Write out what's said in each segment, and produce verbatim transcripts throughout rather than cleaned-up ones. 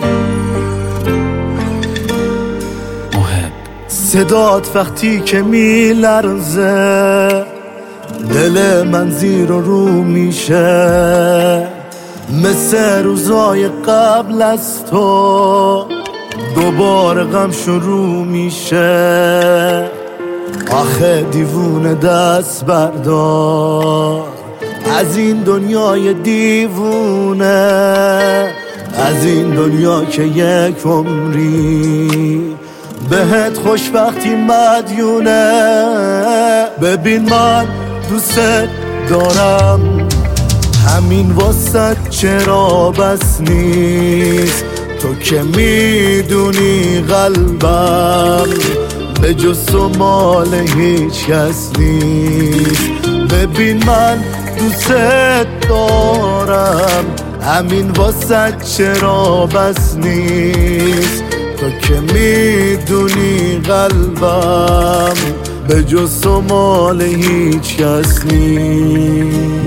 صدات وقتی که میلرزه دل من زیر و رو میشه، مثل روزای قبل از تو دوباره غم شروع میشه. آخه دیوونه دست بردار از این دنیای دیوونه، از این دنیا که یک عمری بهت خوشبختی مدیونه. ببین من دوست دارم، همین واسه چرا بس نیست. تو که میدونی قلبم به جز تو مال هیچ کس نیست. ببین من دوست دارم، همین واسه چرا بس نیست. تو که میدونی قلبم به جز تو مال هیچ کس نیست.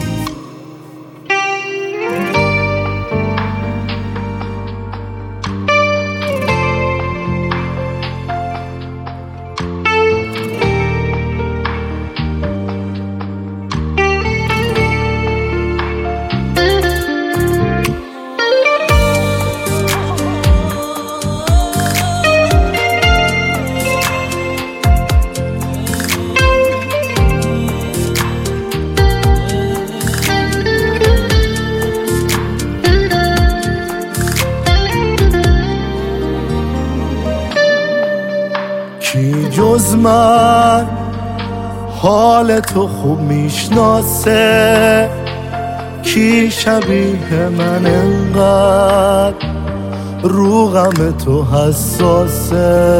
کی جز من حال تو خوب میشناسه؟ کی شبیه من انقدر رو غم تو حساسه؟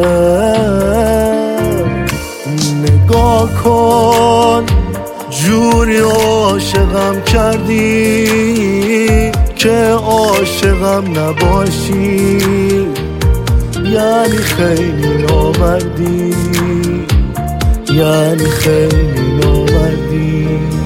نگاه کن جوری عاشقم کردی که عاشقم نباشی، یعنی خیلی نامردی، یعنی خیلی نامردی.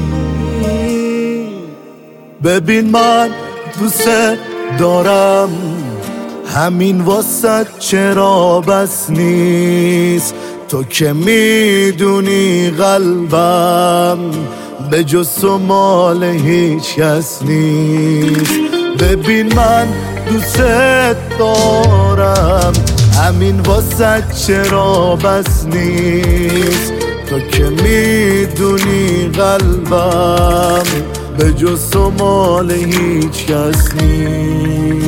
ببین من دوست دارم، همین واسه چرا بس نیست. تو که میدونی قلبم به جز تو مال هیچ کس نیست. ببین من دوست دارم، همین واسه چرا بس نیست. تو که میدونی قلبم به جز تو مال هیچ کس نیست.